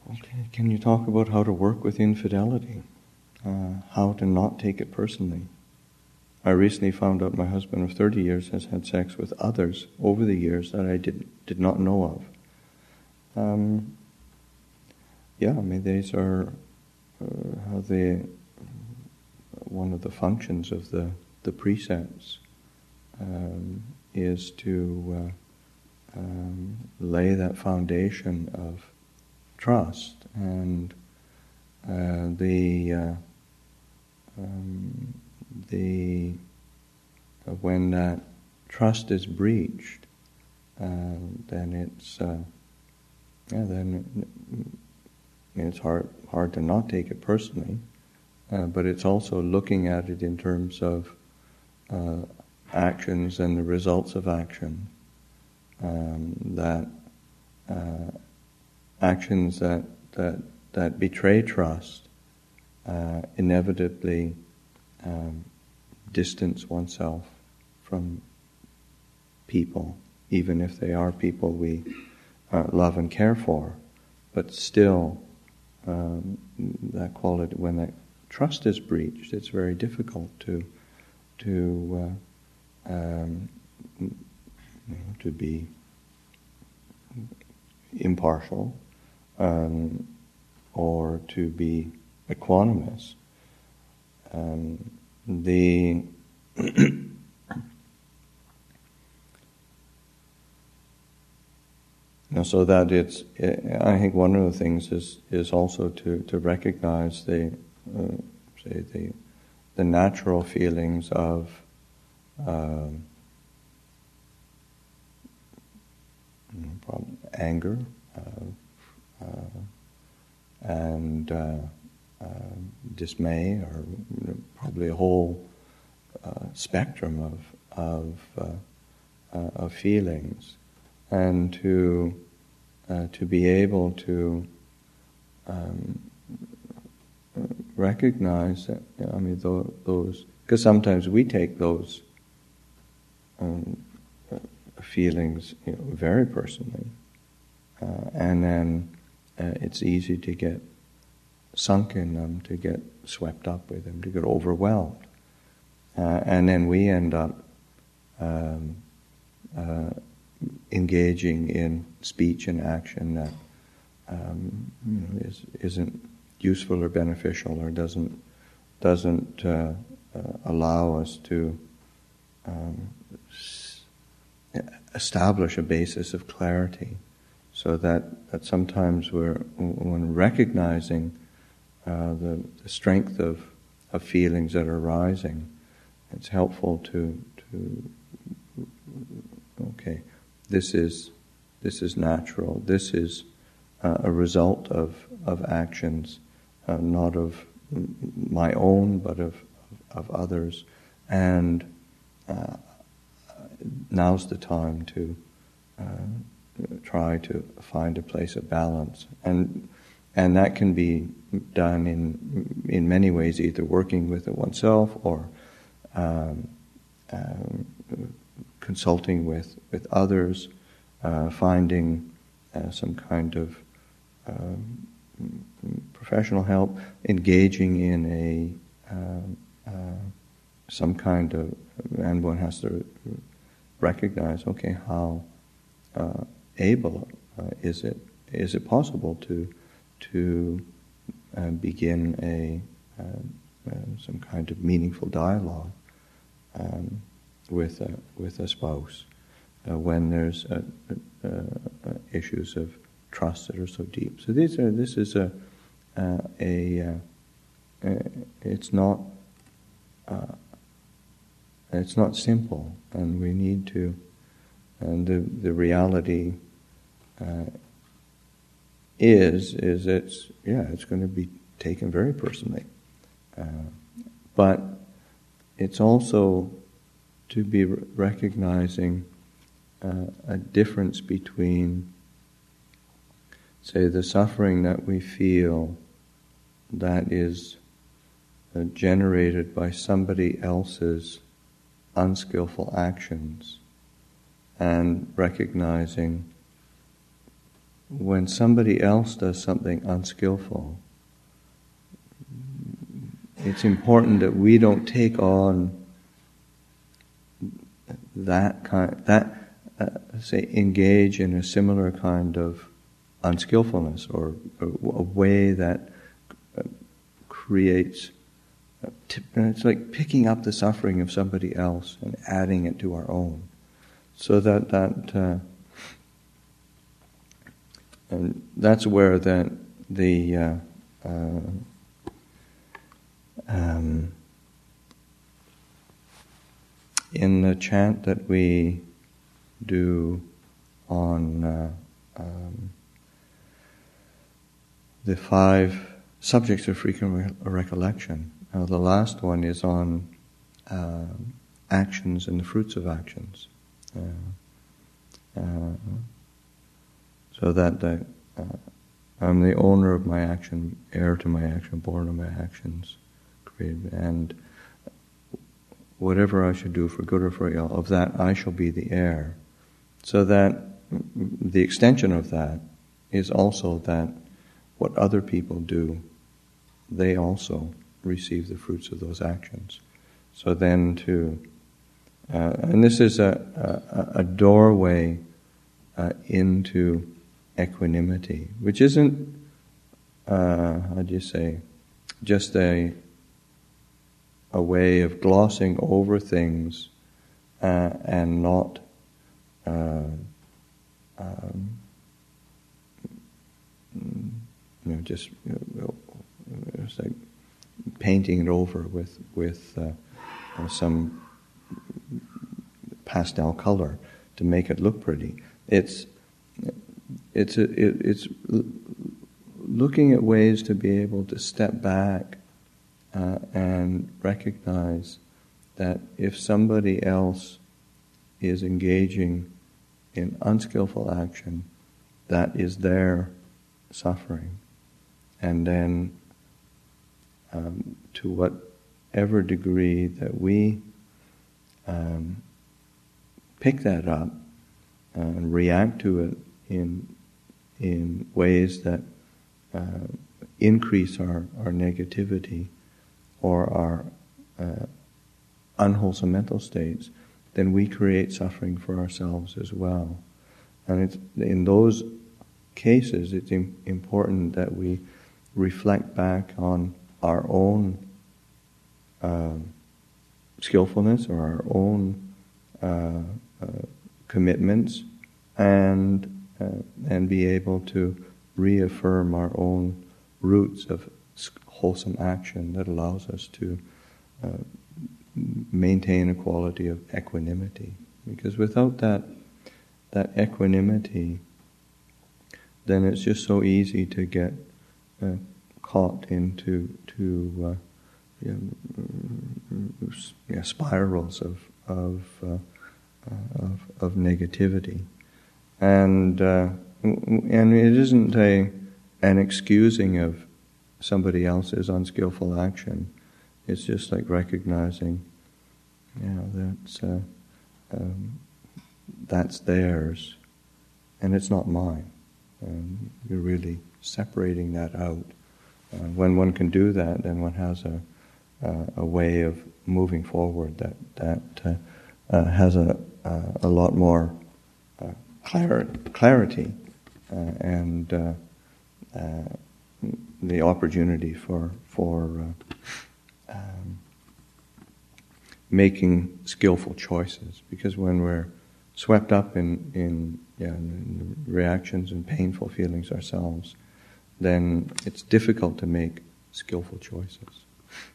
Okay, can you talk about how to work with infidelity? How to not take it personally? I recently found out my husband of 30 years has had sex with others over the years that I did not know of. These are one of the functions of the precepts is to lay that foundation of trust, and when that trust is breached, then it's hard to not take it personally, but it's also looking at it in terms of actions and the results of action. Actions that betray trust inevitably distance oneself from people, even if they are people we love and care for. But still, that quality, when that trust is breached, it's very difficult to be impartial or to be equanimous. So that I think one of the things is also to recognize the natural feelings of anger and dismay, or probably a whole spectrum of feelings, and to be able to recognize that those, because sometimes we take those feelings very personally, and then it's easy to get sunk in them, to get swept up with them, to get overwhelmed, and then we end up engaging in speech and action that isn't useful or beneficial, or doesn't allow us to establish a basis of clarity, so that sometimes when recognizing the strength of feelings that are arising, it's helpful to this is natural. This is a result of actions, not of my own, but of others. And now's the time to try to find a place of balance, and that can be done in many ways, either working with it oneself or consulting with others, finding some kind of professional help, engaging in some kind of, and one has to recognize, how able is it possible to begin some kind of meaningful dialogue with a spouse when there's issues of trust that are so deep. So this is it's not simple, and we need to. And the reality is it's going to be taken very personally, but it's also to be recognizing a difference between, say, the suffering that we feel that is generated by somebody else's unskillful actions, and recognizing when somebody else does something unskillful, it's important that we don't take on engage in a similar kind of unskillfulness or a way that creates. It's like picking up the suffering of somebody else and adding it to our own, so and that's where in the chant that we do on the 5 subjects of frequent recollection. The last one is on actions and the fruits of actions. So that I'm the owner of my action, heir to my action, born of my actions, created, and whatever I should do for good or for ill, of that I shall be the heir. So that the extension of that is also that what other people do, they also receive the fruits of those actions. So then and this is a doorway into equanimity, which isn't, just a way of glossing over things and not it's like painting it over with some pastel color to make it look pretty. It's looking at ways to be able to step back and recognize that if somebody else is engaging in unskillful action, that is their suffering. And then to whatever degree that we pick that up and react to it in ways that increase our negativity or our unwholesome mental states, then we create suffering for ourselves as well. And it's in those cases, it's important that we reflect back on our own skillfulness or our own commitments, and be able to reaffirm our own roots of wholesome action that allows us to maintain a quality of equanimity. Because without that equanimity, then it's just so easy to get caught into spirals of negativity, and it isn't an excusing of somebody else's unskillful action. It's just like recognizing, that's theirs, and it's not mine. And you're really separating that out. When one can do that, then one has a way of moving forward that has a lot more clarity and the opportunity for making skillful choices. Because when we're swept up in reactions and painful feelings ourselves, then it's difficult to make skillful choices.